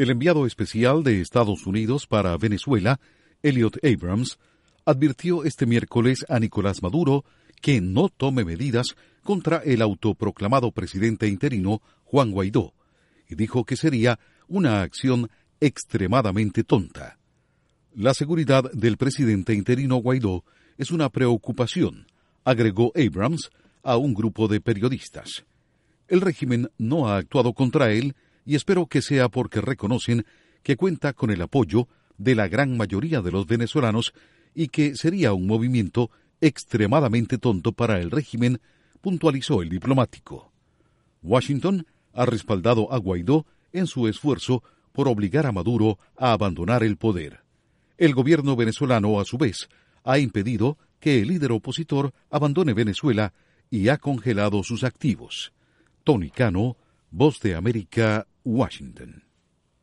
El enviado especial de Estados Unidos para Venezuela, Elliot Abrams, advirtió este miércoles a Nicolás Maduro que no tome medidas contra el autoproclamado presidente interino Juan Guaidó, y dijo que sería una acción extremadamente tonta. La seguridad del presidente interino Guaidó es una preocupación, agregó Abrams a un grupo de periodistas. El régimen no ha actuado contra él y espero que sea porque reconocen que cuenta con el apoyo de la gran mayoría de los venezolanos y que sería un movimiento extremadamente tonto para el régimen, puntualizó el diplomático. Washington ha respaldado a Guaidó en su esfuerzo por obligar a Maduro a abandonar el poder. El gobierno venezolano, a su vez, ha impedido que el líder opositor abandone Venezuela y ha congelado sus activos. Tony Cano, Voz de América, Washington.